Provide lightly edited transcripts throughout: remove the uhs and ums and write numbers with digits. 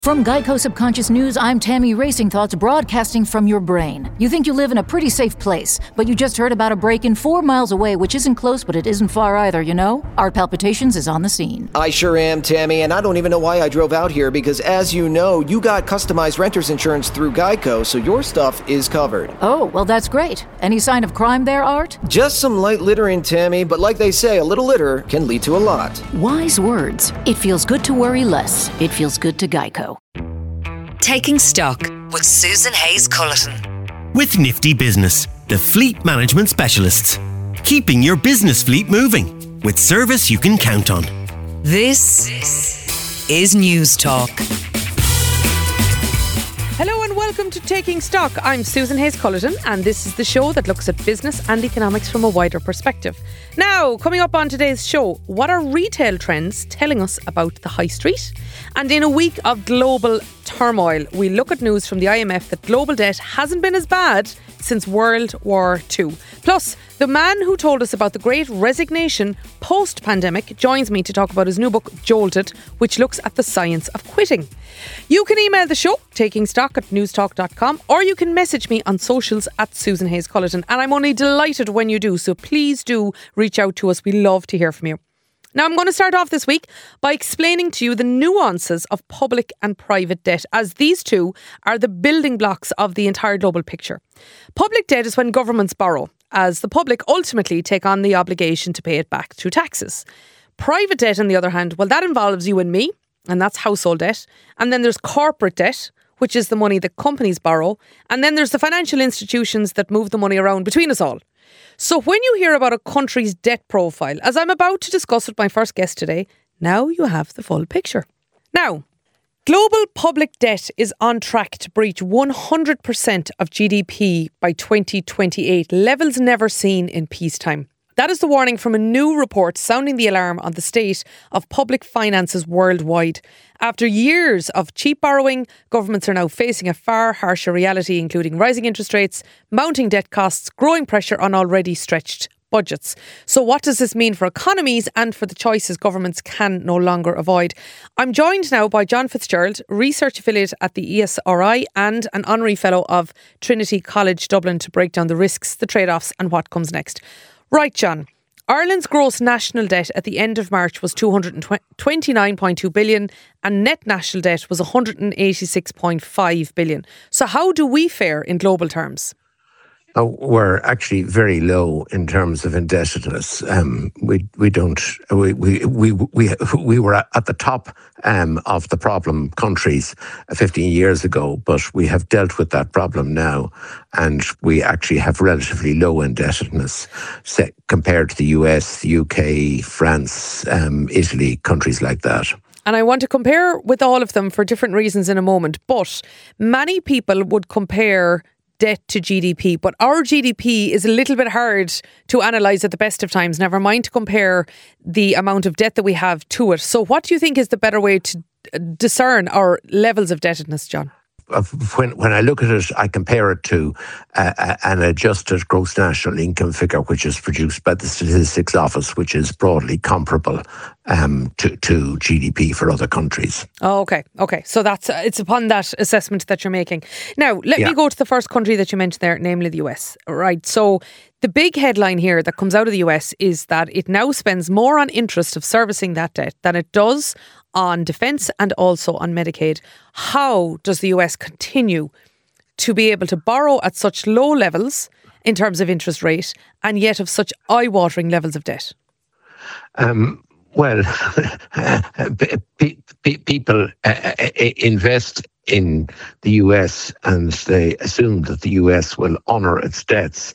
From Geico Subconscious News, I'm Tammy Racing Thoughts, broadcasting from your brain. You think you live in a pretty safe place, but you just heard about a break-in 4 miles away, which isn't close, but it isn't far either, you know? Art Palpitations is on the scene. I sure am, Tammy, and I don't even know why I drove out here, because as you know, you got customized renter's insurance through Geico, so your stuff is covered. Oh, well, that's great. Any sign of crime there, Art? Just some light littering, Tammy, but like they say, a little litter can lead to a lot. Wise words. It feels good to worry less. It feels good to Geico. Taking Stock with Susan Hayes-Culleton. With Nifty Business, the fleet management specialists. Keeping your business fleet moving with service you can count on. This is News Talk. Hello and welcome to Taking Stock. I'm Susan Hayes-Culleton and this is the show that looks at business and economics from a wider perspective. Now, coming up on today's show, what are retail trends telling us about the high street? And in a week of global turmoil, we look at news from the IMF that global debt hasn't been as bad since World War II. Plus, the man who told us about the great resignation post-pandemic joins me to talk about his new book, Jolted, which looks at the science of quitting. You can email the show, takingstock@newstalk.com, or you can message me on socials at Susan Hayes-Culleton. And I'm only delighted when you do, so please do reach out to us. We love to hear from you. Now, I'm going to start off this week by explaining to you the nuances of public and private debt, as these two are the building blocks of the entire global picture. Public debt is when governments borrow, as the public ultimately take on the obligation to pay it back through taxes. Private debt, on the other hand, well, that involves you and me, and that's household debt. And then there's corporate debt, which is the money that companies borrow. And then there's the financial institutions that move the money around between us all. So when you hear about a country's debt profile, as I'm about to discuss with my first guest today, now you have the full picture. Now, global public debt is on track to breach 100% of GDP by 2028, levels never seen in peacetime. That is the warning from a new report sounding the alarm on the state of public finances worldwide. After years of cheap borrowing, governments are now facing a far harsher reality, including rising interest rates, mounting debt costs, growing pressure on already stretched budgets. So what does this mean for economies and for the choices governments can no longer avoid? I'm joined now by John Fitzgerald, research affiliate at the ESRI and an honorary fellow of Trinity College Dublin, to break down the risks, the trade-offs and what comes next. Right, John. Ireland's gross national debt at the end of March was 229.2 billion and net national debt was 186.5 billion. So how do we fare in global terms? We're actually very low in terms of indebtedness. We were at the top of the problem countries 15 years ago, but we have dealt with that problem now, and we actually have relatively low indebtedness compared to the US, the UK, France, Italy, countries like that. And I want to compare with all of them for different reasons in a moment, but many people would compare debt to GDP, but our GDP is a little bit hard to analyse at the best of times, never mind to compare the amount of debt that we have to it. So what do you think is the better way to discern our levels of indebtedness, John? When I look at it, I compare it to an adjusted gross national income figure, which is produced by the Statistics Office, which is broadly comparable to GDP for other countries. Oh, okay. So it's upon that assessment that you're making. Now, let me go to the first country that you mentioned there, namely the US. Right. So the big headline here that comes out of the US is that it now spends more on interest of servicing that debt than it does on defence and also on Medicaid. How does the US continue to be able to borrow at such low levels in terms of interest rate and yet of such eye-watering levels of debt? Well, people invest in the US and they assume that the US will honour its debts.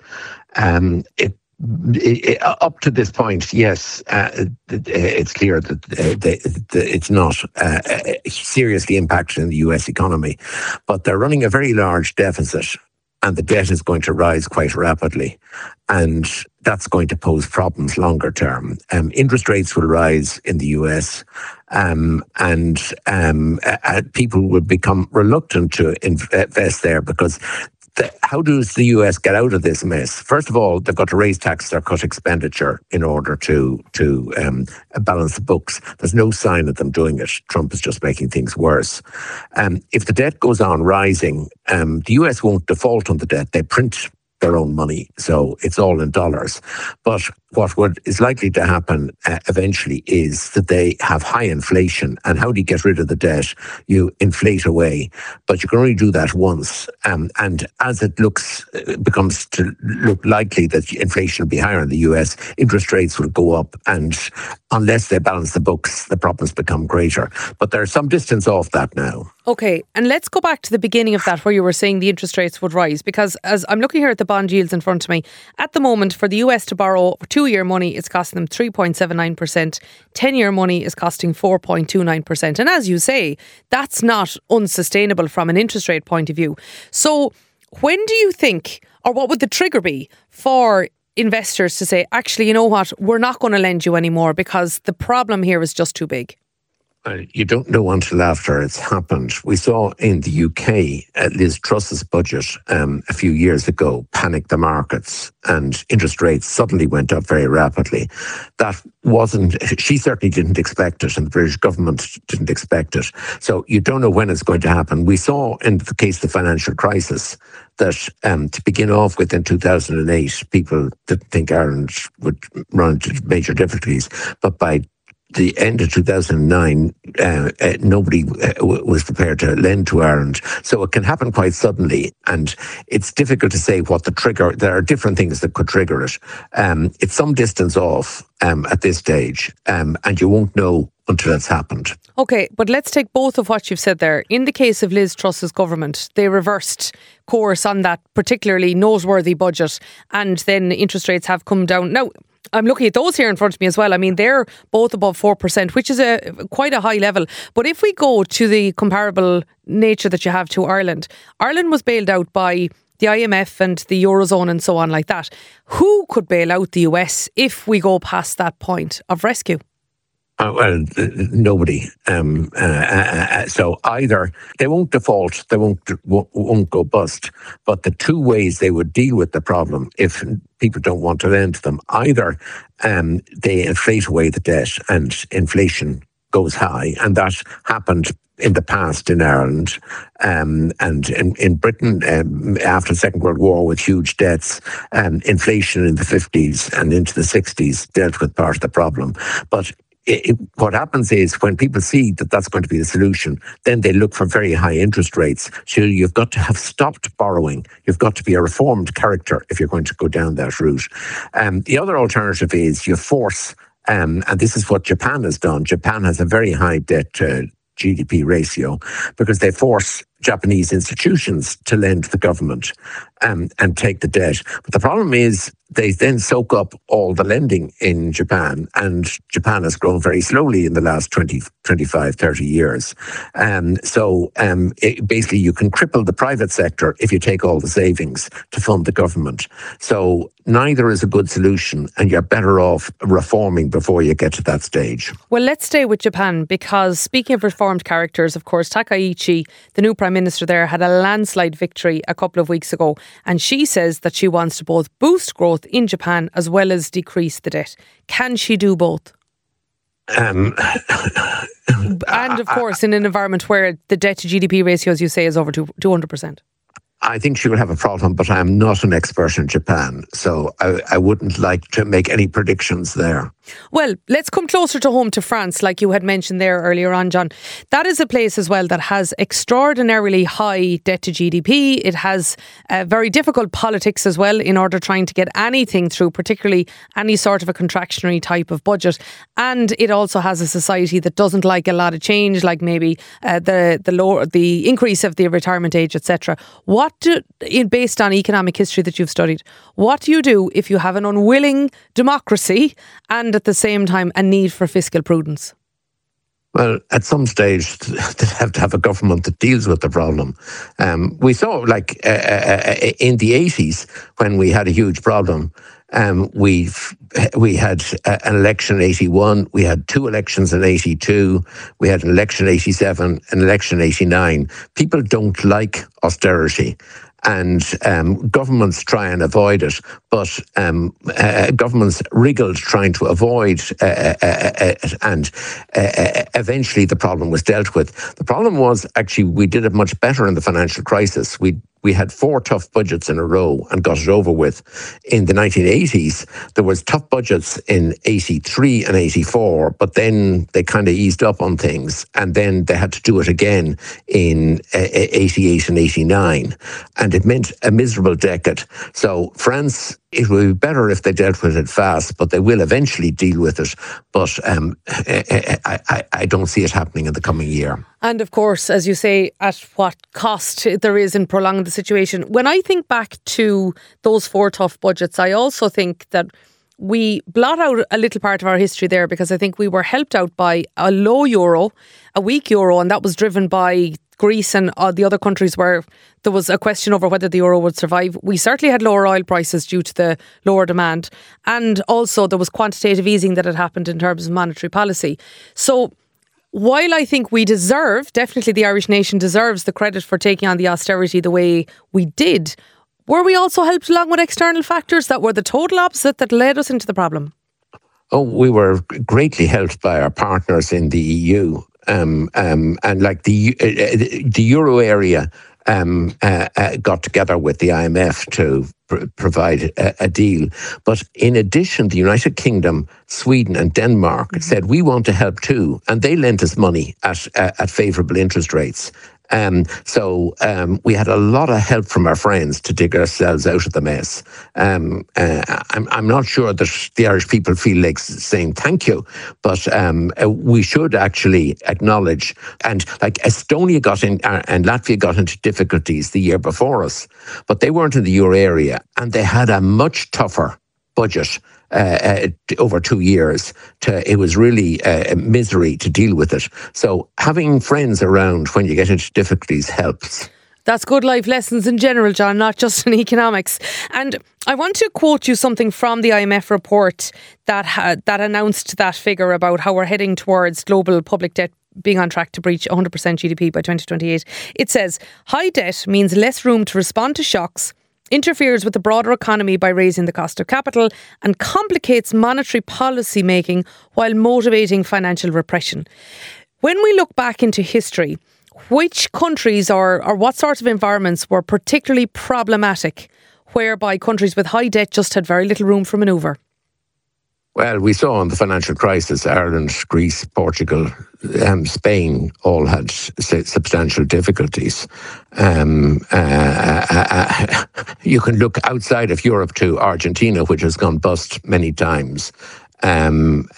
Up to this point, yes, it's clear that it's not seriously impacting the US economy, but they're running a very large deficit and the debt is going to rise quite rapidly. And that's going to pose problems longer term. Interest rates will rise in the US and people will become reluctant to invest there because how does the US get out of this mess? First of all, they've got to raise taxes or cut expenditure in order to balance the books. There's no sign of them doing it. Trump is just making things worse. If the debt goes on rising, the US won't default on the debt. They print their own money, so it's all in dollars. But what is likely to happen eventually is that they have high inflation. And how do you get rid of the debt? You inflate away, but you can only do that once. And as it becomes to look likely that inflation will be higher in the US, interest rates will go up, and unless they balance the books, the problems become greater. But there's some distance off that now. Okay, and let's go back to the beginning of that, where you were saying the interest rates would rise, because as I'm looking here at the bond yields in front of me, at the moment for the US to borrow 2-year money, it's costing them 3.79%. 10-year money is costing 4.29%. And as you say, that's not unsustainable from an interest rate point of view. So when do you think, or what would the trigger be for investors to say, actually, you know what, we're not going to lend you anymore because the problem here is just too big? You don't know until after it's happened. We saw in the UK, Liz Truss's budget a few years ago panicked the markets, and interest rates suddenly went up very rapidly. She certainly didn't expect it, and the British government didn't expect it. So you don't know when it's going to happen. We saw in the case of the financial crisis that to begin off with in 2008, people didn't think Ireland would run into major difficulties, but by the end of 2009, nobody was prepared to lend to Ireland. So it can happen quite suddenly, and it's difficult to say what the trigger. There are different things that could trigger it. It's some distance off at this stage, and you won't know until it's happened. Okay, but let's take both of what you've said there. In the case of Liz Truss's government, they reversed course on that particularly noteworthy budget, and then interest rates have come down. Now, I'm looking at those here in front of me as well. I mean, they're both above 4%, which is quite a high level. But if we go to the comparable nature that you have to Ireland, Ireland was bailed out by the IMF and the Eurozone and so on like that. Who could bail out the US if we go past that point of rescue? Nobody. So either they won't default, they won't go bust. But the two ways they would deal with the problem, if people don't want to lend to them, either they inflate away the debt and inflation goes high, and that happened in the past in Ireland and in Britain after the Second World War with huge debts. Inflation in the 50s and into the 60s dealt with part of the problem. But what happens is when people see that that's going to be the solution, then they look for very high interest rates. So you've got to have stopped borrowing. You've got to be a reformed character if you're going to go down that route. The other alternative is you force, and this is what Japan has done. Japan has a very high debt to GDP ratio because they force Japanese institutions to lend to the government and take the debt. But the problem is they then soak up all the lending in Japan, and Japan has grown very slowly in the last 20, 25, 30 years. Basically you can cripple the private sector if you take all the savings to fund the government. So neither is a good solution, and you're better off reforming before you get to that stage. Well, let's stay with Japan, because speaking of reformed characters, of course, Takaichi, the new Prime Minister there, had a landslide victory a couple of weeks ago, and she says that she wants to both boost growth in Japan as well as decrease the debt. Can she do both? And of course, in an environment where the debt to GDP ratio, as you say, is over 200%. I think she will have a problem, but I'm not an expert in Japan, so I wouldn't like to make any predictions there. Well, let's come closer to home to France, like you had mentioned there earlier on, John. That is a place as well that has extraordinarily high debt to GDP. It has very difficult politics as well in order trying to get anything through, particularly any sort of a contractionary type of budget. And it also has a society that doesn't like a lot of change, like maybe the increase of the retirement age, etc. Based on economic history that you've studied, what do you do if you have an unwilling democracy and at the same time a need for fiscal prudence? Well, at some stage, they have to have a government that deals with the problem. We saw, like, in the 80s, when we had a huge problem, we had an election in 81, we had two elections in 82, we had an election in 87, an election in 89. People don't like austerity. and governments try and avoid it, but governments wriggled trying to avoid and eventually the problem was dealt with. The problem was actually we did it much better in the financial crisis. We had 4 tough budgets in a row and got it over with. In the 1980s, there was tough budgets in 83 and 84, but then they kind of eased up on things, and then they had to do it again in 88 and 89, and it meant a miserable decade. So France, it would be better if they dealt with it fast, but they will eventually deal with it. But I don't see it happening in the coming year. And of course, as you say, at what cost there is in prolonging the situation. When I think back to those 4 tough budgets, I also think that we blot out a little part of our history there, because I think we were helped out by a low euro, a weak euro, and that was driven by Greece and the other countries where there was a question over whether the euro would survive. We certainly had lower oil prices due to the lower demand, and also there was quantitative easing that had happened in terms of monetary policy. So while I think we deserve, definitely the Irish nation deserves the credit for taking on the austerity the way we did, were we also helped along with external factors that were the total opposite that led us into the problem? Oh, we were greatly helped by our partners in the EU. And like the euro area got together with the IMF to provide a deal. But in addition, the United Kingdom, Sweden and Denmark said, we want to help too. And they lent us money at favourable interest rates. So we had a lot of help from our friends to dig ourselves out of the mess. I'm not sure that the Irish people feel like saying thank you, but we should actually acknowledge. And like Estonia got in and Latvia got into difficulties the year before us, but they weren't in the euro area and they had a much tougher budget over 2 years. It was really a misery to deal with it. So having friends around when you get into difficulties helps. That's good life lessons in general, John, not just in economics. And I want to quote you something from the IMF report that announced that figure about how we're heading towards global public debt being on track to breach 100% GDP by 2028. It says, high debt means less room to respond to shocks, interferes with the broader economy by raising the cost of capital, and complicates monetary policy making while motivating financial repression. When we look back into history, which countries or what sorts of environments were particularly problematic, whereby countries with high debt just had very little room for manoeuvre? Well, we saw in the financial crisis, Ireland, Greece, Portugal, Spain all had substantial difficulties. You can look outside of Europe to Argentina, which has gone bust many times. And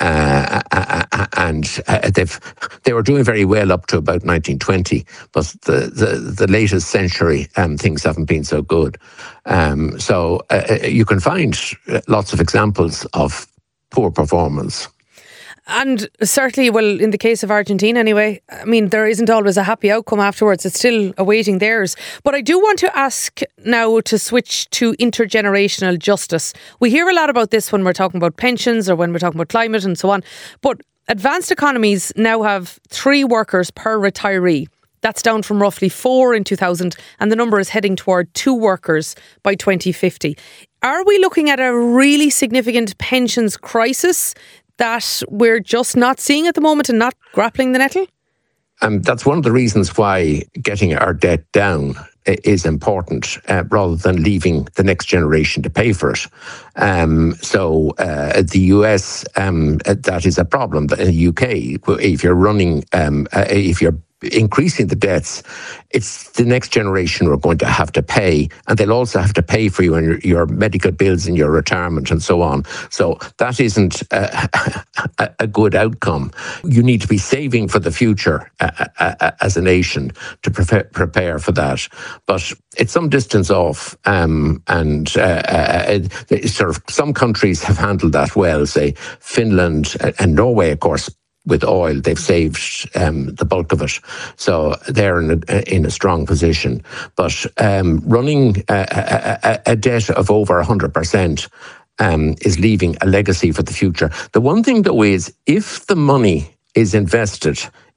they were doing very well up to about 1920, but the latest century things haven't been so good. So you can find lots of examples of poor performance. And certainly, well, in the case of Argentina anyway, I mean, there isn't always a happy outcome afterwards. It's still awaiting theirs. But I do want to ask now to switch to intergenerational justice. We hear a lot about this when we're talking about pensions or when we're talking about climate and so on. But advanced economies now have 3 workers per retiree. That's down from roughly 4 in 2000, and the number is heading toward 2 workers by 2050. Are we looking at a really significant pensions crisis that we're just not seeing at the moment and not grappling the nettle? That's one of the reasons why getting our debt down is important, rather than leaving the next generation to pay for it. So the US, that is a problem. In the UK, if you're running, if you're increasing the debts, it's the next generation who are going to have to pay, and they'll also have to pay for you and your medical bills and your retirement and so on. So that isn't a good outcome. You need to be saving for the future as a nation to prepare for that. But it's some distance off, and sort of some countries have handled that well, say Finland and Norway, of course. With oil, they've saved the bulk of it, so they're in a strong position. But running a debt of over 100% is leaving a legacy for the future. The one thing, though, is if the money is invested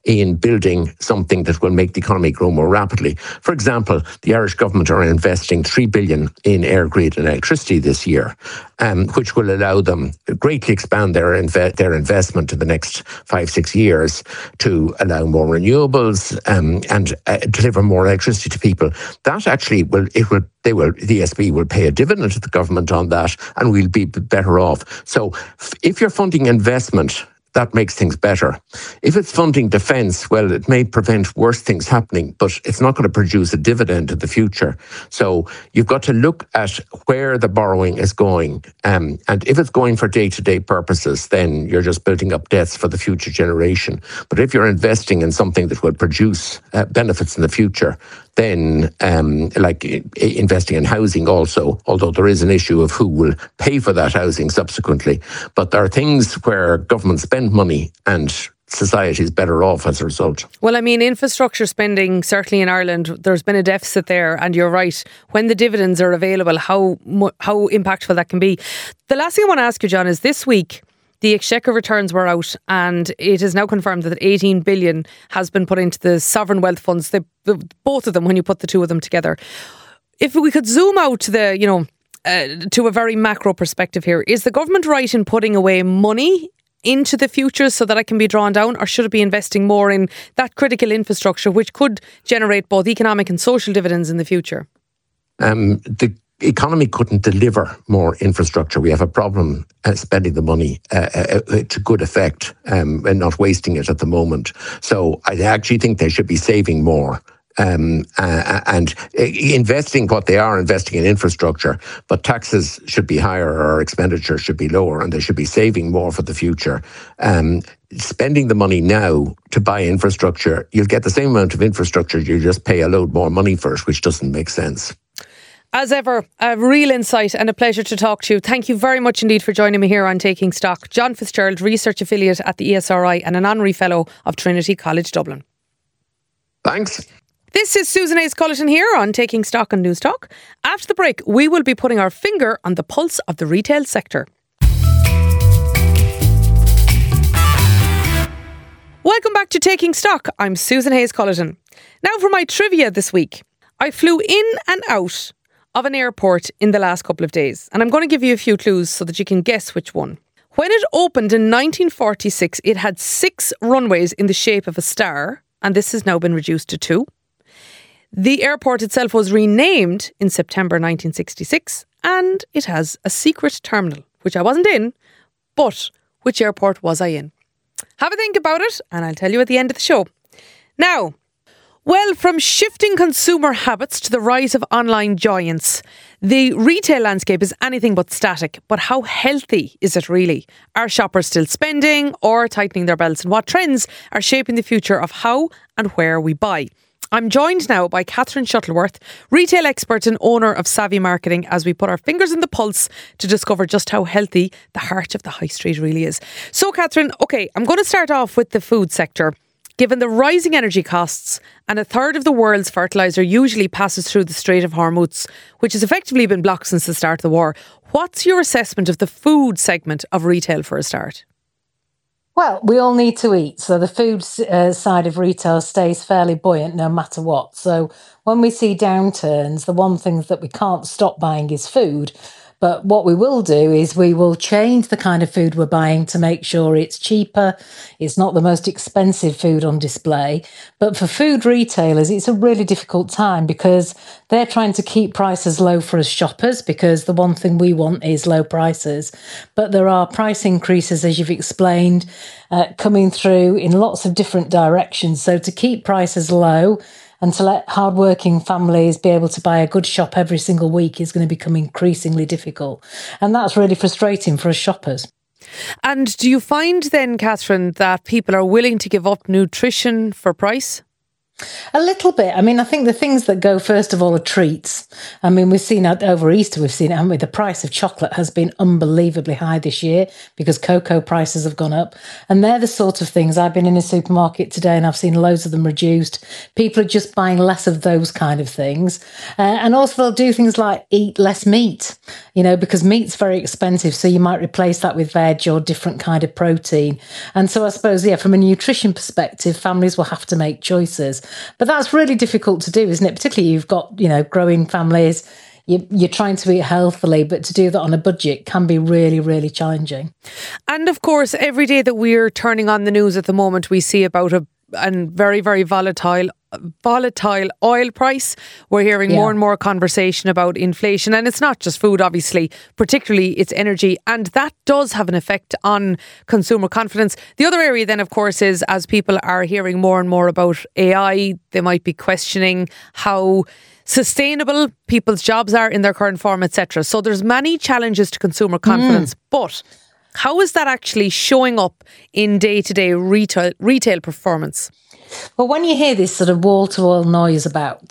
in building something that will make the economy grow more rapidly. For example, the Irish government are investing $3 billion in air grid and electricity this year, which will allow them to greatly expand their investment in the next 5-6 years to allow more renewables and deliver more electricity to people. That actually the ESB will pay a dividend to the government on that, and we'll be better off. So if you're funding investment, that makes things better. If it's funding defence, well, it may prevent worse things happening, but it's not going to produce a dividend in the future. So you've got to look at where the borrowing is going. And if it's going for day-to-day purposes, then you're just building up debts for the future generation. But if you're investing in something that will produce benefits in the future, then like investing in housing also, although there is an issue of who will pay for that housing subsequently. But there are things where governments spend money and society is better off as a result. Well, I mean, infrastructure spending, certainly in Ireland, there's been a deficit there, and you're right. When the dividends are available, how impactful that can be. The last thing I want to ask you, John, is this week, the Exchequer returns were out, and it is now confirmed that 18 billion has been put into the sovereign wealth funds, both of them, when you put the two of them together. If we could zoom out to to a very macro perspective here, is the government right in putting away money into the future so that it can be drawn down, or should it be investing more in that critical infrastructure which could generate both economic and social dividends in the future? The economy couldn't deliver more infrastructure. We have a problem spending the money to good effect and not wasting it at the moment. So I actually think they should be saving more. And investing what they are investing in infrastructure, but taxes should be higher or expenditure should be lower, and they should be saving more for the future. Spending the money now to buy infrastructure, you'll get the same amount of infrastructure, you just pay a load more money for it, which doesn't make sense. As ever, a real insight and a pleasure to talk to you. Thank you very much indeed for joining me here on Taking Stock. John Fitzgerald, Research Affiliate at the ESRI and an Honorary Fellow of Trinity College Dublin. Thanks. This is Susan Hayes-Culleton here on Taking Stock on News Talk. After the break, we will be putting our finger on the pulse of the retail sector. Welcome back to Taking Stock. I'm Susan Hayes-Culleton. Now for my trivia this week. I flew in and out of an airport in the last couple of days, and I'm going to give you a few clues so that you can guess which one. When it opened in 1946, it had 6 runways in the shape of a star, and this has now been reduced to 2. The airport itself was renamed in September 1966, and it has a secret terminal, which I wasn't in, but which airport was I in? Have a think about it, and I'll tell you at the end of the show. Now, well, from shifting consumer habits to the rise of online giants, the retail landscape is anything but static. But how healthy is it really? Are shoppers still spending or tightening their belts? And what trends are shaping the future of how and where we buy? I'm joined now by Catherine Shuttleworth, retail expert and owner of Savvy Marketing, as we put our fingers in the pulse to discover just how healthy the heart of the high street really is. So, Catherine, OK, I'm going to start off with the food sector. Given the rising energy costs, and a third of the world's fertiliser usually passes through the Strait of Hormuz, which has effectively been blocked since the start of the war, what's your assessment of the food segment of retail for a start? Well, we all need to eat, so the food side of retail stays fairly buoyant no matter what. So when we see downturns, the one thing that we can't stop buying is food. But what we will do is we will change the kind of food we're buying to make sure it's cheaper, it's not the most expensive food on display. But for food retailers, it's a really difficult time because they're trying to keep prices low for us shoppers, because the one thing we want is low prices. But there are price increases, as you've explained, coming through in lots of different directions. So to keep prices low and to let hardworking families be able to buy a good shop every single week is going to become increasingly difficult. And that's really frustrating for us shoppers. And do you find then, Catherine, that people are willing to give up nutrition for price? A little bit. I mean, I think the things that go first of all are treats. I mean, we've seen it over Easter, we've seen it, haven't we? The price of chocolate has been unbelievably high this year because cocoa prices have gone up. And they're the sort of things. I've been in a supermarket today and I've seen loads of them reduced. People are just buying less of those kind of things. And also they'll do things like eat less meat, because meat's very expensive. So you might replace that with veg or different kind of protein. And so I suppose, from a nutrition perspective, families will have to make choices. But that's really difficult to do, isn't it? Particularly you've got, growing families, you're trying to eat healthily, but to do that on a budget can be really, really challenging. And of course, every day that we're turning on the news at the moment, we see about a very, very volatile oil price. We're hearing more and more conversation about inflation, and it's not just food, obviously, particularly it's energy, and that does have an effect on consumer confidence. The other area then, of course, is as people are hearing more and more about AI, they might be questioning how sustainable people's jobs are in their current form, etc. So there's many challenges to consumer confidence, but how is that actually showing up in day-to-day retail performance? Well, when you hear this sort of wall-to-wall noise about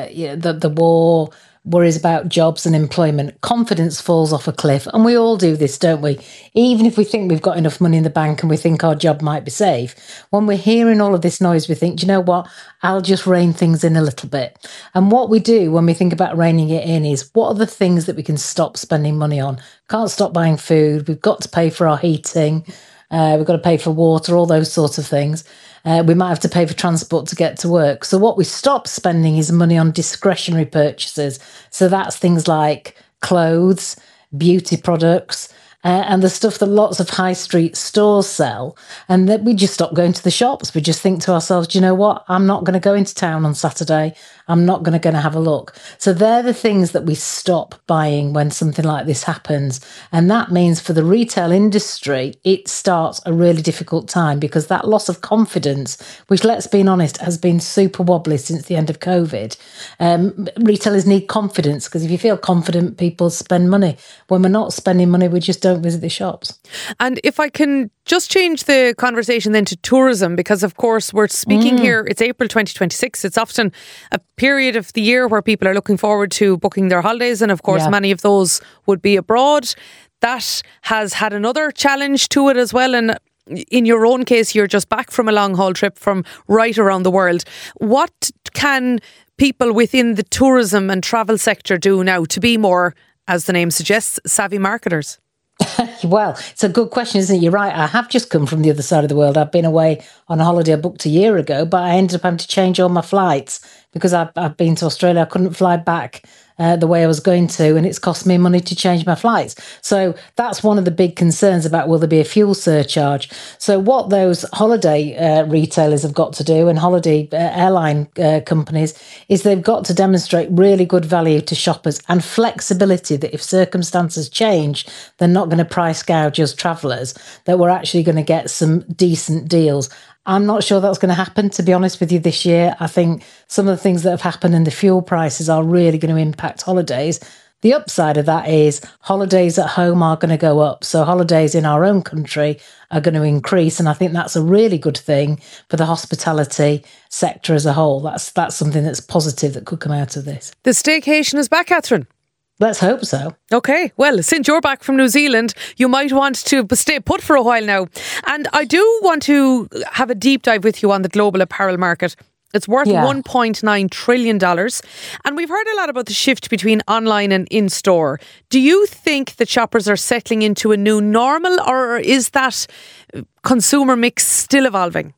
the war, worries about jobs and employment, confidence falls off a cliff. And we all do this, don't we? Even if we think we've got enough money in the bank and we think our job might be safe, when we're hearing all of this noise, we think, do you know what? I'll just rein things in a little bit. And what we do when we think about reining it in is, what are the things that we can stop spending money on? Can't stop buying food. We've got to pay for our heating. We've got to pay for water, all those sorts of things. We might have to pay for transport to get to work. So what we stop spending is money on discretionary purchases. So that's things like clothes, beauty products, and the stuff that lots of high street stores sell. And that we just stop going to the shops. We just think to ourselves, do you know what? I'm not going to go into town on Saturday. I'm not going to have a look. So they're the things that we stop buying when something like this happens. And that means for the retail industry, it starts a really difficult time, because that loss of confidence, which, let's be honest, has been super wobbly since the end of COVID. Retailers need confidence, because if you feel confident, people spend money. When we're not spending money, we just don't visit the shops. And if I can just change the conversation then to tourism, because of course we're speaking here, it's April 2026. It's often a period of the year where people are looking forward to booking their holidays, and of course many of those would be abroad. That has had another challenge to it as well, and in your own case, you're just back from a long haul trip from right around the world. What can people within the tourism and travel sector do now to be more, as the name suggests, savvy marketers? Well, it's a good question, isn't it? You're right. I have just come from the other side of the world. I've been away on a holiday I booked a year ago, but I ended up having to change all my flights because I've been to Australia. I couldn't fly back the way I was going to, and it's cost me money to change my flights. So that's one of the big concerns about, will there be a fuel surcharge? So what those holiday retailers have got to do, and holiday airline companies, is they've got to demonstrate really good value to shoppers and flexibility, that if circumstances change, they're not going to price gouge us travellers, that we're actually going to get some decent deals. I'm not sure that's going to happen, to be honest with you, this year. I think some of the things that have happened in the fuel prices are really going to impact holidays. The upside of that is holidays at home are going to go up. So holidays in our own country are going to increase. And I think that's a really good thing for the hospitality sector as a whole. That's something that's positive that could come out of this. The staycation is back, Catherine. Let's hope so. Okay, well, since you're back from New Zealand, you might want to stay put for a while now. And I do want to have a deep dive with you on the global apparel market. It's worth $1.9 trillion. And we've heard a lot about the shift between online and in-store. Do you think that shoppers are settling into a new normal, or is that consumer mix still evolving?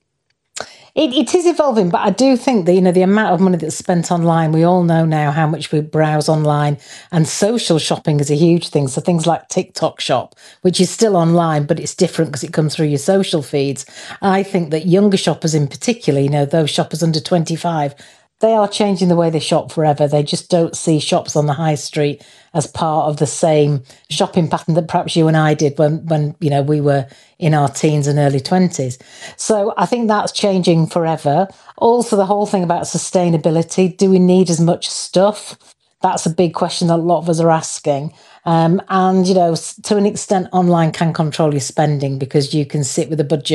It is evolving, but I do think that, the amount of money that's spent online, we all know now how much we browse online, and social shopping is a huge thing. So things like TikTok Shop, which is still online, but it's different because it comes through your social feeds. I think that younger shoppers in particular, those shoppers under 25, they are changing the way they shop forever. They just don't see shops on the high street as part of the same shopping pattern that perhaps you and I did when we were in our teens and early 20s. So I think that's changing forever. Also, the whole thing about sustainability. Do we need as much stuff? That's a big question that a lot of us are asking. And, to an extent, online can control your spending, because you can sit with a budget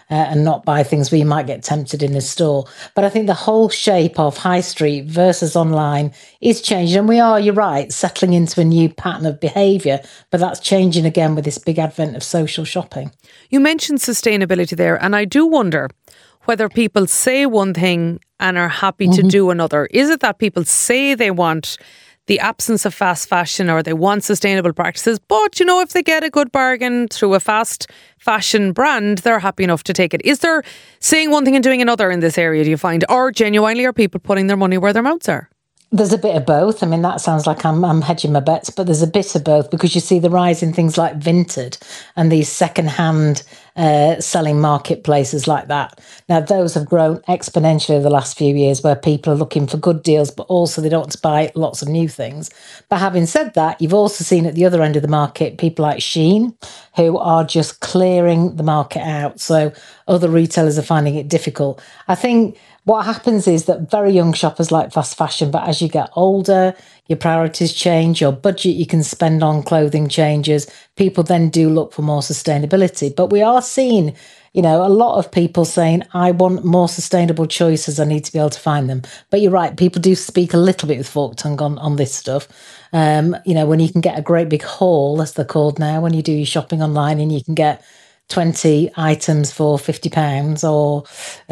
and not buy things where you might get tempted in the store. But I think the whole shape of high street versus online is changing. And we are, you're right, settling into a new pattern of behaviour. But that's changing again with this big advent of social shopping. You mentioned sustainability there, and I do wonder whether people say one thing and are happy to do another. Is it that people say they want the absence of fast fashion or they want sustainable practices, but if they get a good bargain through a fast fashion brand, they're happy enough to take it? Is there saying one thing and doing another in this area, do you find? Or genuinely are people putting their money where their mouths are? There's a bit of both. I mean, that sounds like I'm hedging my bets, but there's a bit of both, because you see the rise in things like Vinted and these second-hand selling marketplaces like that. Now, those have grown exponentially over the last few years, where people are looking for good deals, but also they don't want to buy lots of new things. But having said that, you've also seen at the other end of the market people like Shein, who are just clearing the market out. So other retailers are finding it difficult. I think what happens is that very young shoppers like fast fashion, but as you get older, your priorities change, your budget you can spend on clothing changes. People then do look for more sustainability. But we are seeing, a lot of people saying, I want more sustainable choices. I need to be able to find them. But you're right, people do speak a little bit with forked tongue on this stuff. When you can get a great big haul, as they're called now, when you do your shopping online, and you can get 20 items for £50 or,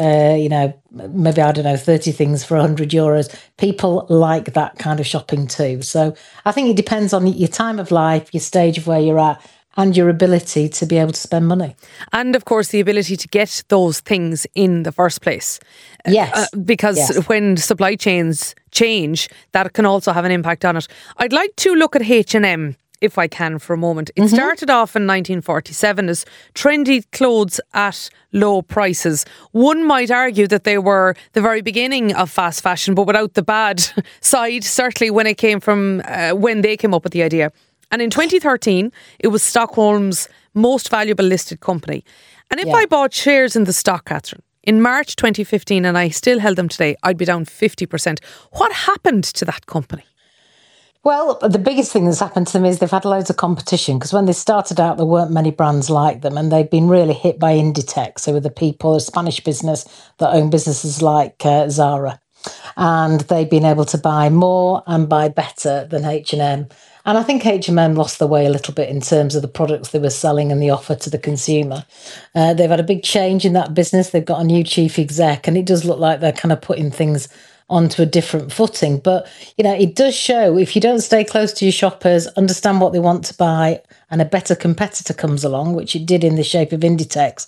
maybe, 30 things for €100. People like that kind of shopping too. So I think it depends on your time of life, your stage of where you're at, and your ability to be able to spend money. And of course, the ability to get those things in the first place. Yes. Because when supply chains change, that can also have an impact on it. I'd like to look at H&M, if I can, for a moment. It started off in 1947 as trendy clothes at low prices. One might argue that they were the very beginning of fast fashion, but without the bad side, certainly when it came from when they came up with the idea. And in 2013, it was Stockholm's most valuable listed company. And if I bought shares in the stock, Catherine, in March 2015, and I still held them today, I'd be down 50%. What happened to that company? Well, the biggest thing that's happened to them is they've had loads of competition, because when they started out, there weren't many brands like them, and they've been really hit by Inditex, who are the people, a Spanish business that own businesses like Zara. And they've been able to buy more and buy better than H&M. And I think H&M lost their way a little bit in terms of the products they were selling and the offer to the consumer. They've had a big change in that business. They've got a new chief exec, and it does look like they're kind of putting things onto a different footing. But, it does show, if you don't stay close to your shoppers, understand what they want to buy, and a better competitor comes along, which it did in the shape of Inditex,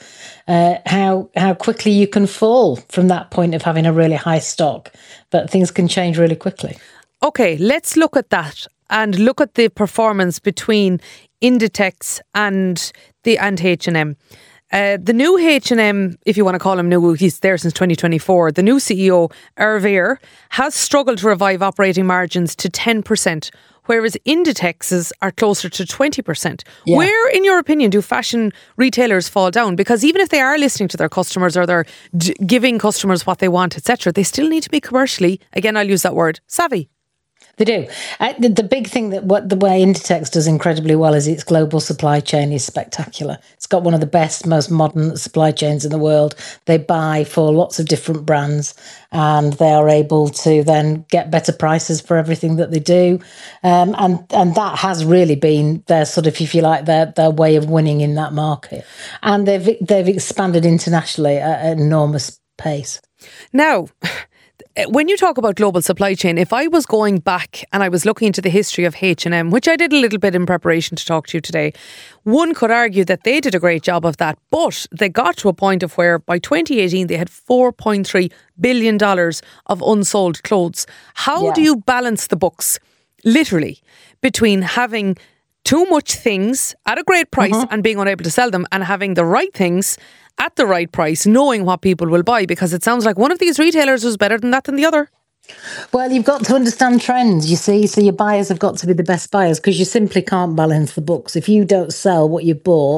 how quickly you can fall from that point of having a really high stock. But things can change really quickly. Okay, let's look at that and look at the performance between Inditex and H&M. The new H&M, if you want to call him new, he's there since 2024. The new CEO, Hervé, has struggled to revive operating margins to 10%, whereas Inditex's are closer to 20%. Yeah. Where, in your opinion, do fashion retailers fall down? Because even if they are listening to their customers or they're giving customers what they want, etc., they still need to be commercially, again, I'll use that word, savvy. They do. The big thing the way Inditex does incredibly well is its global supply chain is spectacular. It's got one of the best, most modern supply chains in the world. They buy for lots of different brands, and they are able to then get better prices for everything that they do. And that has really been their sort of, if you like, their way of winning in that market. And they've expanded internationally at an enormous pace. Now, when you talk about global supply chain, if I was going back and I was looking into the history of H&M, which I did a little bit in preparation to talk to you today, one could argue that they did a great job of that, but they got to a point of where by 2018 they had $4.3 billion of unsold clothes. How do you balance the books, literally, between having too much things at a great price and being unable to sell them, and having the right things at the right price, knowing what people will buy? Because it sounds like one of these retailers was better than the other. Well, you've got to understand trends, you see. So your buyers have got to be the best buyers, because you simply can't balance the books. If you don't sell what you bought,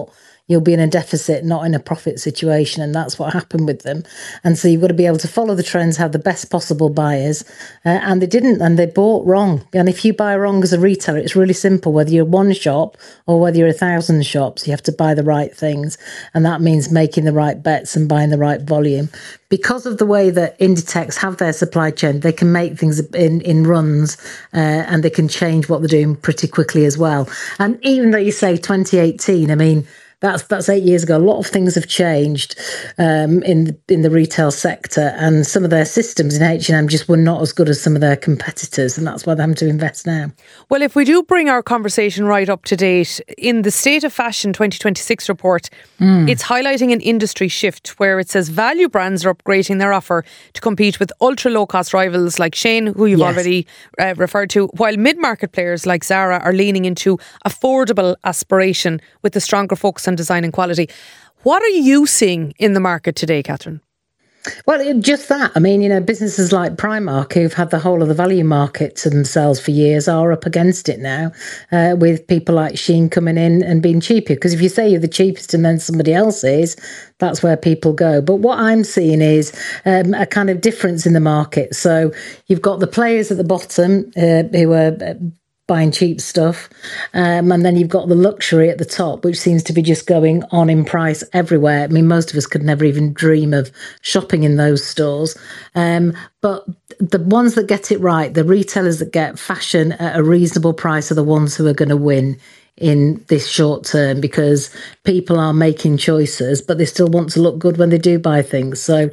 you'll be in a deficit, not in a profit situation. And that's what happened with them. And so you've got to be able to follow the trends, have the best possible buyers. And they didn't, and they bought wrong. And if you buy wrong as a retailer, it's really simple. Whether you're one shop or whether you're 1,000 shops, you have to buy the right things. And that means making the right bets and buying the right volume. Because of the way that Inditex have their supply chain, they can make things in runs and they can change what they're doing pretty quickly as well. And even though you say 2018, I mean, that's 8 years ago. A lot of things have changed in the retail sector, and some of their systems in H&M just were not as good as some of their competitors, and that's why they're having to invest now. Well, if we do bring our conversation right up to date, in the State of Fashion 2026 report, it's highlighting an industry shift where it says value brands are upgrading their offer to compete with ultra low-cost rivals like Shein, who you've already referred to, while mid-market players like Zara are leaning into affordable aspiration with a stronger focus on design and quality. What are you seeing in the market today, Catherine? Well, just that. I mean, businesses like Primark, who've had the whole of the value market to themselves for years, are up against it now with people like Shein coming in and being cheaper. Because if you say you're the cheapest and then somebody else is, that's where people go. But what I'm seeing is a kind of difference in the market. So you've got the players at the bottom who are buying cheap stuff. And then you've got the luxury at the top, which seems to be just going on in price everywhere. I mean, most of us could never even dream of shopping in those stores. But the ones that get it right, the retailers that get fashion at a reasonable price, are the ones who are going to win in this short term, because people are making choices, but they still want to look good when they do buy things. So,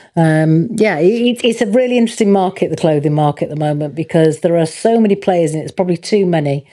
it's a really interesting market, the clothing market at the moment, because there are so many players in it. It's probably too many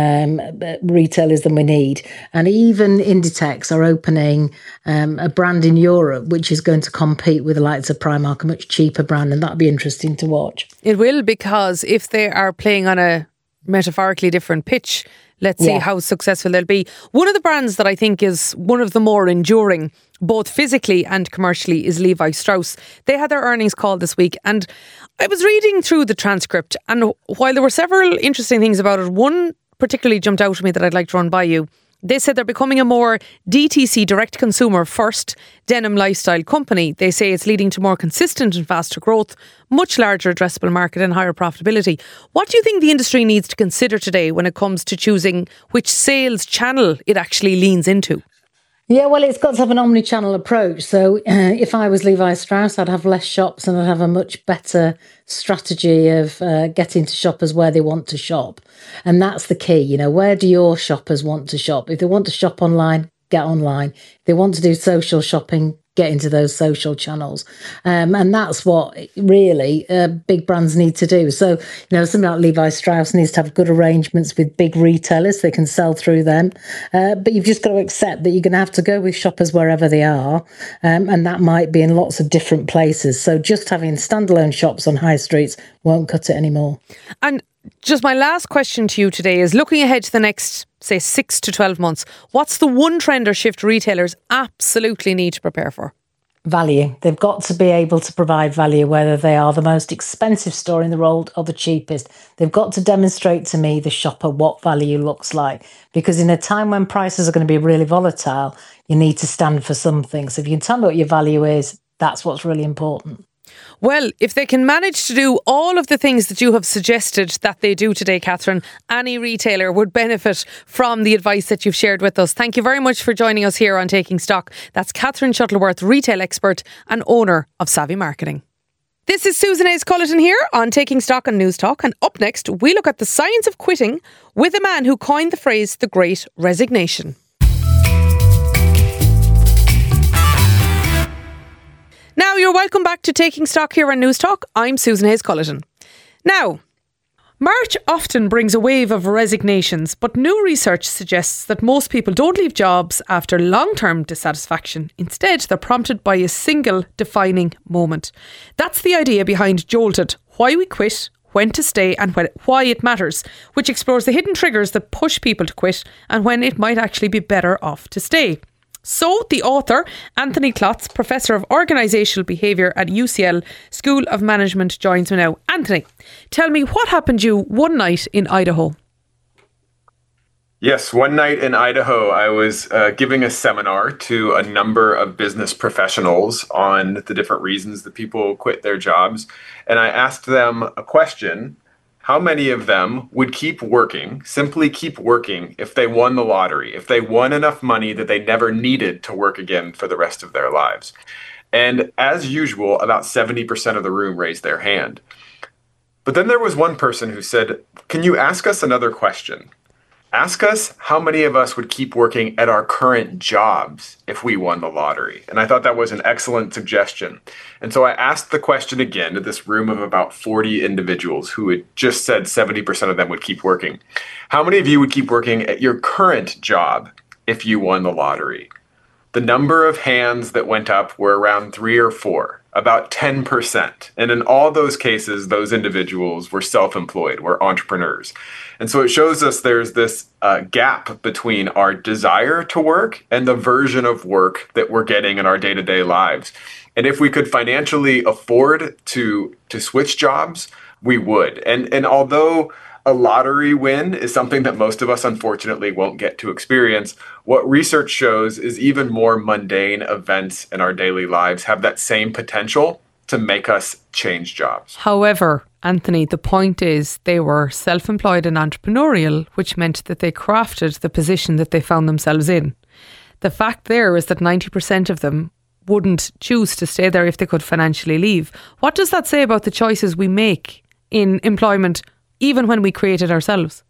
retailers than we need. And even Inditex are opening a brand in Europe, which is going to compete with the likes of Primark, a much cheaper brand. And that'll be interesting to watch. It will, because if they are playing on a metaphorically different pitch, let's see how successful they'll be. One of the brands that I think is one of the more enduring, both physically and commercially, is Levi Strauss. They had their earnings call this week, and I was reading through the transcript, and while there were several interesting things about it, one particularly jumped out at me that I'd like to run by you. They said they're becoming a more DTC, direct consumer first denim lifestyle company. They say it's leading to more consistent and faster growth, much larger addressable market and higher profitability. What do you think the industry needs to consider today when it comes to choosing which sales channel it actually leans into? Yeah, well, it's got to have an omni-channel approach. So if I was Levi Strauss, I'd have less shops and I'd have a much better strategy of getting to shoppers where they want to shop. And that's the key. Where do your shoppers want to shop? If they want to shop online, get online. If they want to do social shopping, get into those social channels. And that's what really big brands need to do. So, something like Levi Strauss needs to have good arrangements with big retailers. They can sell through them. But you've just got to accept that you're going to have to go with shoppers wherever they are. And that might be in lots of different places. So just having standalone shops on high streets won't cut it anymore. And just my last question to you today is, looking ahead to the next, say, 6 to 12 months, what's the one trend or shift retailers absolutely need to prepare for? Value. They've got to be able to provide value, whether they are the most expensive store in the world or the cheapest. They've got to demonstrate to me, the shopper, what value looks like. Because in a time when prices are going to be really volatile, you need to stand for something. So if you can tell me what your value is, that's what's really important. Well, if they can manage to do all of the things that you have suggested that they do today, Catherine, any retailer would benefit from the advice that you've shared with us. Thank you very much for joining us here on Taking Stock. That's Catherine Shuttleworth, retail expert and owner of Savvy Marketing. This is Susan Hayes-Culleton here on Taking Stock on News Talk. And up next, we look at the science of quitting with a man who coined the phrase the Great Resignation. Now, you're welcome back to Taking Stock here on News Talk. I'm Susan Hayes-Culleton. Now, March often brings a wave of resignations, but new research suggests that most people don't leave jobs after long-term dissatisfaction. Instead, they're prompted by a single defining moment. That's the idea behind Jolted, Why We Quit, When to Stay and Why It Matters, which explores the hidden triggers that push people to quit and when it might actually be better off to stay. So, the author, Anthony Klotz, Professor of Organisational Behaviour at UCL School of Management, joins me now. Anthony, tell me, what happened to you one night in Idaho? Yes, one night in Idaho, I was giving a seminar to a number of business professionals on the different reasons that people quit their jobs. And I asked them a question: how many of them would keep working, simply keep working, if they won the lottery, if they won enough money that they never needed to work again for the rest of their lives? And as usual, about 70% of the room raised their hand. But then there was one person who said, "Can you ask us another question? Ask us how many of us would keep working at our current jobs if we won the lottery." And I thought that was an excellent suggestion. And so I asked the question again to this room of about 40 individuals who had just said 70% of them would keep working. How many of you would keep working at your current job if you won the lottery? The number of hands that went up were around 3 or 4, about 10%. And in all those cases, those individuals were self-employed, were entrepreneurs. And so it shows us there's this gap between our desire to work and the version of work that we're getting in our day-to-day lives. And if we could financially afford to switch jobs, we would. And although a lottery win is something that most of us unfortunately won't get to experience, what research shows is even more mundane events in our daily lives have that same potential to make us change jobs. However, Anthony, the point is they were self-employed and entrepreneurial, which meant that they crafted the position that they found themselves in. The fact there is that 90% of them wouldn't choose to stay there if they could financially leave. What does that say about the choices we make in employment, even when we create it ourselves?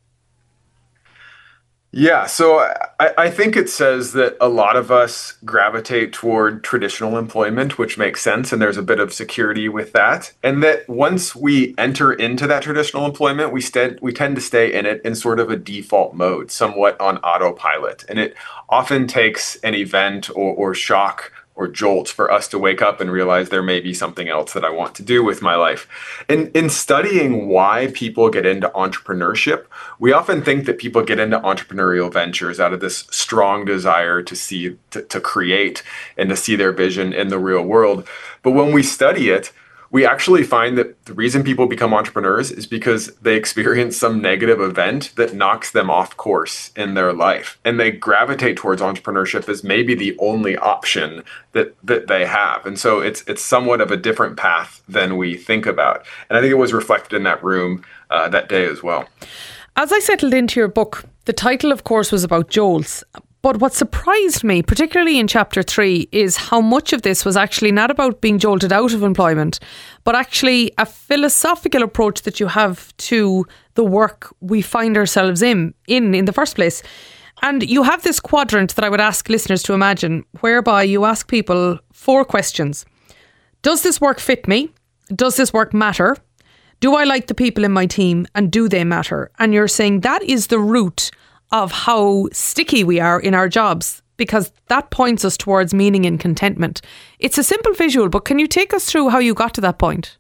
Yeah, so I think it says that a lot of us gravitate toward traditional employment, which makes sense, and there's a bit of security with that. And that once we enter into that traditional employment, we tend to stay in it in sort of a default mode, somewhat on autopilot. And it often takes an event or shock or jolt for us to wake up and realize there may be something else that I want to do with my life. In studying why people get into entrepreneurship, we often think that people get into entrepreneurial ventures out of this strong desire to create and to see their vision in the real world. But when we study it, we actually find that the reason people become entrepreneurs is because they experience some negative event that knocks them off course in their life. And they gravitate towards entrepreneurship as maybe the only option that they have. And so it's somewhat of a different path than we think about. And I think it was reflected in that room that day as well. As I settled into your book, the title, of course, was about Jolts. But what surprised me, particularly in chapter 3, is how much of this was actually not about being jolted out of employment, but actually a philosophical approach that you have to the work we find ourselves in the first place. And you have this quadrant that I would ask listeners to imagine, whereby you ask people 4 questions. Does this work fit me? Does this work matter? Do I like the people in my team? And do they matter? And you're saying that is the root of how sticky we are in our jobs, because that points us towards meaning and contentment. It's a simple visual, but can you take us through how you got to that point?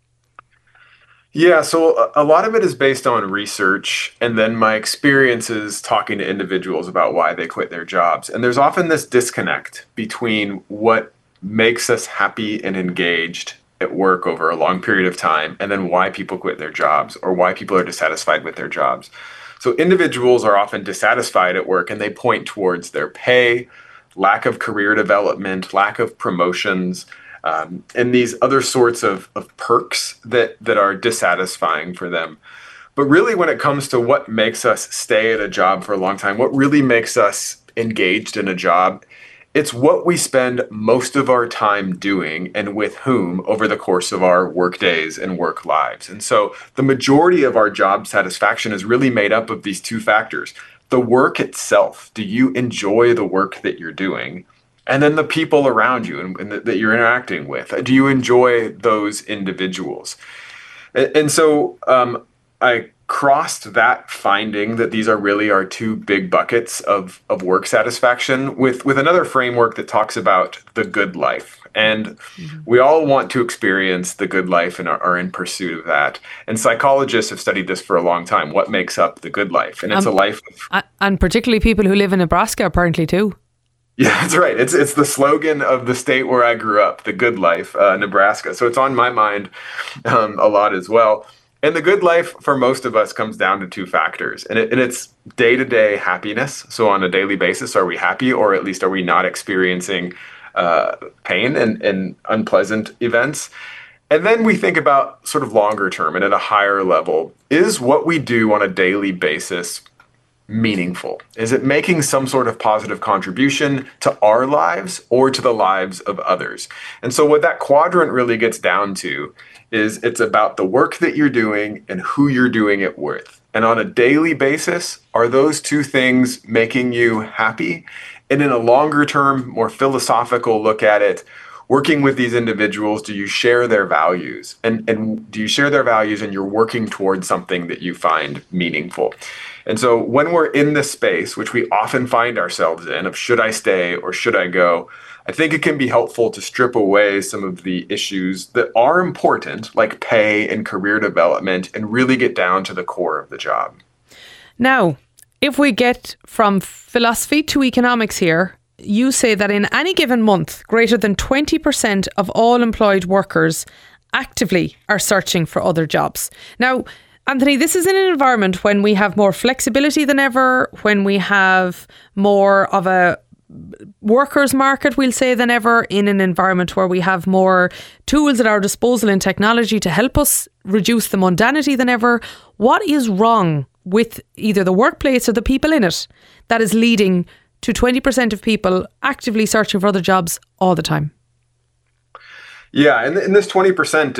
Yeah, so a lot of it is based on research and then my experiences talking to individuals about why they quit their jobs. And there's often this disconnect between what makes us happy and engaged at work over a long period of time and then why people quit their jobs or why people are dissatisfied with their jobs. So individuals are often dissatisfied at work and they point towards their pay, lack of career development, lack of promotions, and these other sorts of perks that are dissatisfying for them. But really, when it comes to what makes us stay at a job for a long time, what really makes us engaged in a job, it's what we spend most of our time doing and with whom over the course of our work days and work lives. And so the majority of our job satisfaction is really made up of these 2 factors. The work itself. Do you enjoy the work that you're doing? And then the people around you and that you're interacting with. Do you enjoy those individuals? And so I crossed that finding that these are really our 2 big buckets of work satisfaction with another framework that talks about the good life. And we all want to experience the good life and are in pursuit of that. And psychologists have studied this for a long time. What makes up the good life? And it's a life of... And particularly people who live in Nebraska, apparently, too. Yeah, that's right. It's the slogan of the state where I grew up, the good life, Nebraska. So it's on my mind a lot as well. And the good life for most of us comes down to two factors. And it's day-to-day happiness. So on a daily basis, are we happy, or at least are we not experiencing pain and unpleasant events? And then we think about sort of longer term and at a higher level, is what we do on a daily basis meaningful? Is it making some sort of positive contribution to our lives or to the lives of others? And so what that quadrant really gets down to is it's about the work that you're doing and who you're doing it with. And on a daily basis, are those two things making you happy? And in a longer term, more philosophical look at it, working with these individuals, do you share their values? And do you share their values and you're working towards something that you find meaningful? And so when we're in this space, which we often find ourselves in, of should I stay or should I go, I think it can be helpful to strip away some of the issues that are important, like pay and career development, and really get down to the core of the job. Now, if we get from philosophy to economics here, you say that in any given month, greater than 20% of all employed workers actively are searching for other jobs. Now, Anthony, this is in an environment when we have more flexibility than ever, when we have more of a workers' market, we'll say, than ever, in an environment where we have more tools at our disposal in technology to help us reduce the mundanity than ever. What is wrong with either the workplace or the people in it that is leading to 20% of people actively searching for other jobs all the time? Yeah, and this 20%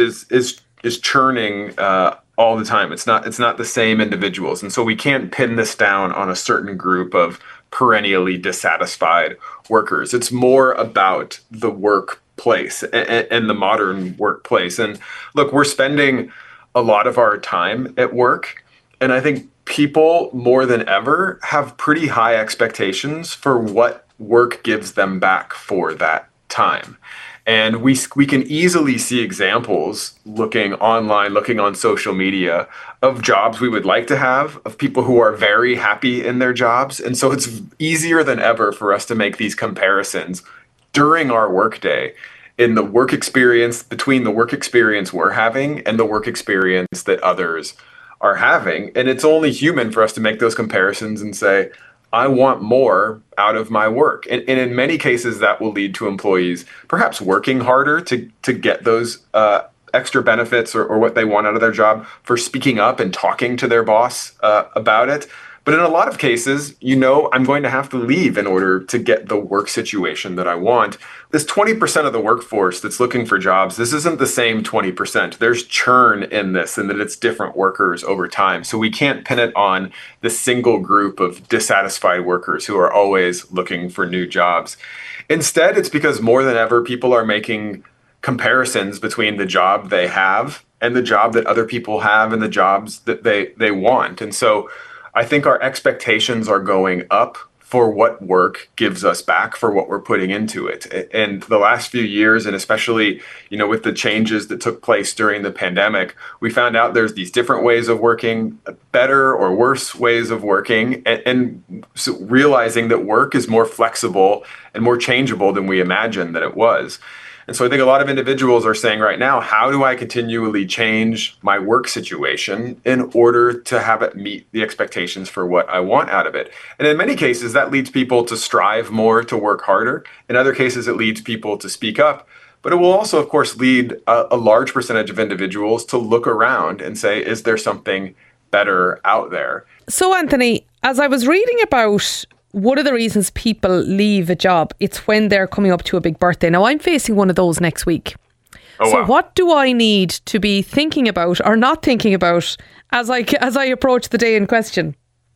is churning all the time. It's not the same individuals, and so we can't pin this down on a certain group of perennially dissatisfied workers. It's more about the workplace and the modern workplace. And look, we're spending a lot of our time at work, and I think people more than ever have pretty high expectations for what work gives them back for that time. And we can easily see examples looking online, looking on social media of jobs we would like to have, of people who are very happy in their jobs. And so it's easier than ever for us to make these comparisons during our workday in the work experience, between the work experience we're having and the work experience that others are having. And it's only human for us to make those comparisons and say, I want more out of my work. And in many cases, that will lead to employees perhaps working harder to get those extra benefits or what they want out of their job, for speaking up and talking to their boss about it. But in a lot of cases, I'm going to have to leave in order to get the work situation that I want. This 20% of the workforce that's looking for jobs, this isn't the same 20%. There's churn in this, and that it's different workers over time. So we can't pin it on the single group of dissatisfied workers who are always looking for new jobs. Instead, it's because more than ever, people are making comparisons between the job they have and the job that other people have and the jobs that they want. And so I think our expectations are going up for what work gives us back for what we're putting into it. And the last few years, and especially, with the changes that took place during the pandemic, we found out there's these different ways of working, better or worse ways of working, and so realizing that work is more flexible and more changeable than we imagined that it was. And so I think a lot of individuals are saying right now, how do I continually change my work situation in order to have it meet the expectations for what I want out of it? And in many cases, that leads people to strive more, to work harder. In other cases, it leads people to speak up. But it will also, of course, lead a large percentage of individuals to look around and say, is there something better out there? So, Anthony, as I was reading about one of the reasons people leave a job, it's when they're coming up to a big birthday. Now, I'm facing one of those next week. Oh, so wow. What do I need to be thinking about or not thinking about as I approach the day in question?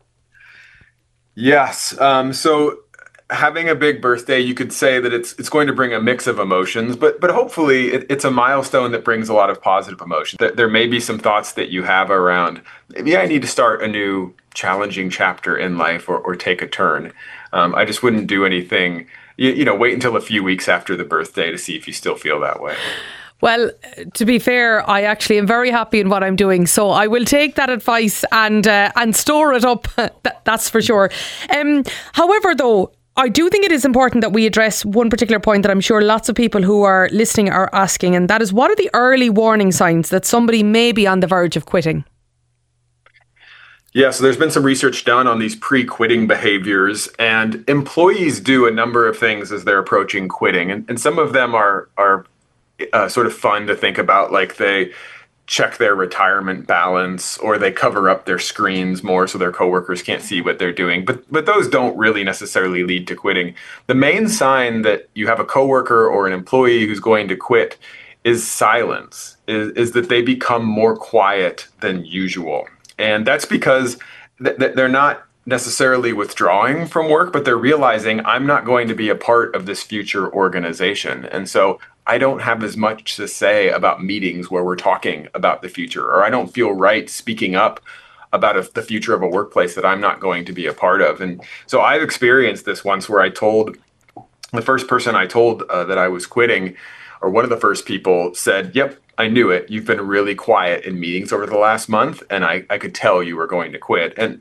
Yes. So having a big birthday, you could say that it's going to bring a mix of emotions, but hopefully it's a milestone that brings a lot of positive emotion. There may be some thoughts that you have around, maybe I need to start a new challenging chapter in life or take a turn. I just wouldn't do anything, wait until a few weeks after the birthday to see if you still feel that way. Well, to be fair, I actually am very happy in what I'm doing, so I will take that advice and store it up. That's for sure. However, though, I do think it is important that we address one particular point that I'm sure lots of people who are listening are asking, and that is, what are the early warning signs that somebody may be on the verge of quitting? Yeah, so there's been some research done on these pre-quitting behaviors, and employees do a number of things as they're approaching quitting. And some of them are sort of fun to think about, like they check their retirement balance, or they cover up their screens more so their coworkers can't see what they're doing. But those don't really necessarily lead to quitting. The main sign that you have a coworker or an employee who's going to quit is silence, is that they become more quiet than usual. And that's because they're not necessarily withdrawing from work, but they're realizing, I'm not going to be a part of this future organization. And so I don't have as much to say about meetings where we're talking about the future, or I don't feel right speaking up about the future of a workplace that I'm not going to be a part of. And so I've experienced this once where I told the first person I told that I was quitting, or one of the first people said, "Yep, I knew it. You've been really quiet in meetings over the last month, and I could tell you were going to quit." And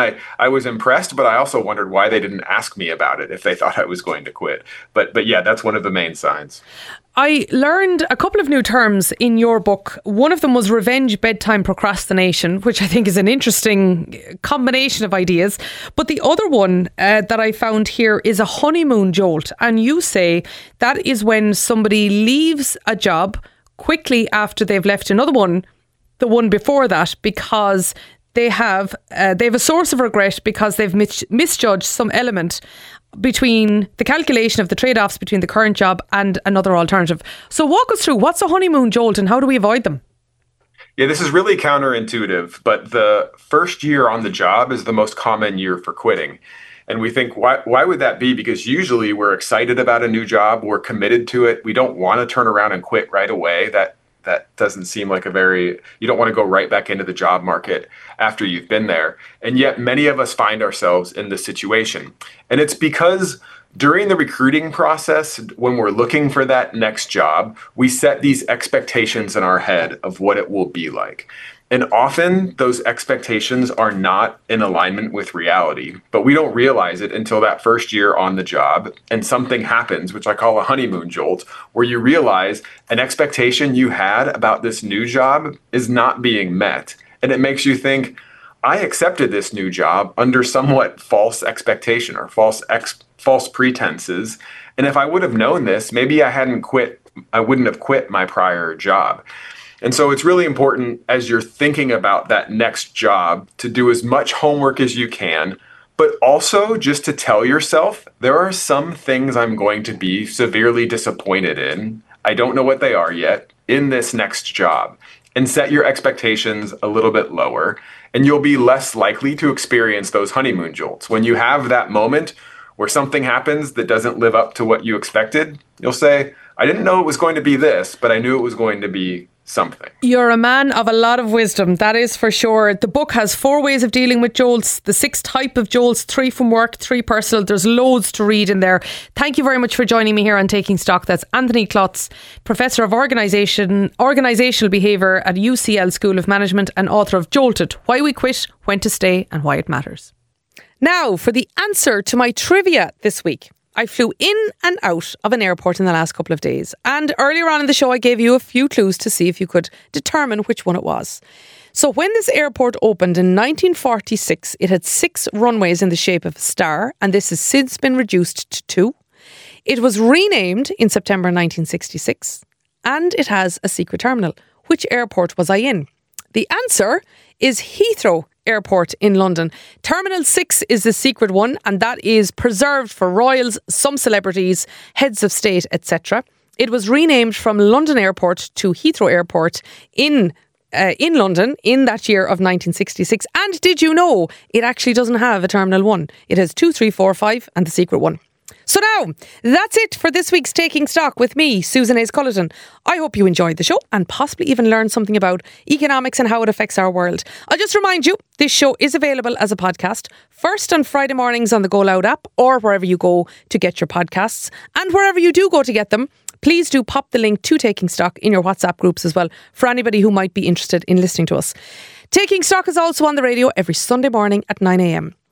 I was impressed, but I also wondered why they didn't ask me about it if they thought I was going to quit. But yeah, that's one of the main signs. I learned a couple of new terms in your book. One of them was revenge bedtime procrastination, which I think is an interesting combination of ideas. But the other one that I found here is a honeymoon jolt. And you say that is when somebody leaves a job quickly after they've left another one, the one before that, because they have a source of regret because they've misjudged some element between the calculation of the trade-offs between the current job and another alternative. So walk us through, what's a honeymoon jolt and how do we avoid them? Yeah, this is really counterintuitive, but the first year on the job is the most common year for quitting. And we think, why would that be? Because usually we're excited about a new job, we're committed to it, we don't want to turn around and quit right away. That doesn't seem like you don't want to go right back into the job market after you've been there. And yet many of us find ourselves in this situation. And it's because during the recruiting process, when we're looking for that next job, we set these expectations in our head of what it will be like. And often those expectations are not in alignment with reality, but we don't realize it until that first year on the job and something happens, which I call a honeymoon jolt, where you realize an expectation you had about this new job is not being met. And it makes you think, I accepted this new job under somewhat false expectation or false pretenses. And if I would have known this, maybe I wouldn't have quit my prior job. And so it's really important as you're thinking about that next job to do as much homework as you can, but also just to tell yourself, there are some things I'm going to be severely disappointed in. I don't know what they are yet in this next job, and set your expectations a little bit lower, and you'll be less likely to experience those honeymoon jolts. When you have that moment where something happens that doesn't live up to what you expected, you'll say, I didn't know it was going to be this, but I knew it was going to be something. You're a man of a lot of wisdom, that is for sure. The book has 4 ways of dealing with jolts, the 6 type of jolts, 3 from work, 3 personal. There's loads to read in there. Thank you very much for joining me here on Taking Stock. That's Anthony Klotz, Professor of Organisational Behaviour at UCL School of Management and author of Jolted, Why We Quit, When to Stay and Why It Matters. Now for the answer to my trivia this week. I flew in and out of an airport in the last couple of days, and earlier on in the show I gave you a few clues to see if you could determine which one it was. So when this airport opened in 1946, it had 6 runways in the shape of a star, and this has since been reduced to 2. It was renamed in September 1966, and it has a secret terminal. Which airport was I in? The answer is Heathrow Airport in London. Terminal 6 is the secret one, and that is preserved for royals, some celebrities, heads of state, etc. It was renamed from London Airport to Heathrow Airport in London in that year of 1966. And did you know it actually doesn't have a Terminal 1? It has 2, 3, 4, 5 and the secret one. So now, that's it for this week's Taking Stock with me, Susan Hayes-Cullerton. I hope you enjoyed the show and possibly even learned something about economics and how it affects our world. I'll just remind you, this show is available as a podcast, first on Friday mornings on the Go Loud app or wherever you go to get your podcasts. And wherever you do go to get them, please do pop the link to Taking Stock in your WhatsApp groups as well for anybody who might be interested in listening to us. Taking Stock is also on the radio every Sunday morning at 9 a.m.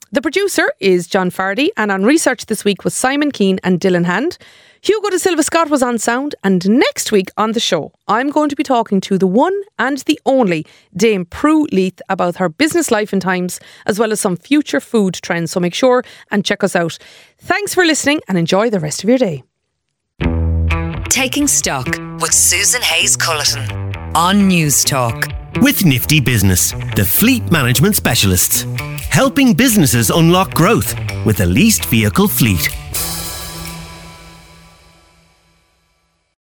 The producer is John Fardy, and on research this week was Simon Keane and Dylan Hand. Hugo De Silva Scott was on sound, and next week on the show, I'm going to be talking to the one and the only Dame Prue Leith about her business life and times, as well as some future food trends. So make sure and check us out. Thanks for listening and enjoy the rest of your day. Taking Stock with Susan Hayes Culleton on News Talk. With Nifty Business, the fleet management specialists. Helping businesses unlock growth with a leased vehicle fleet.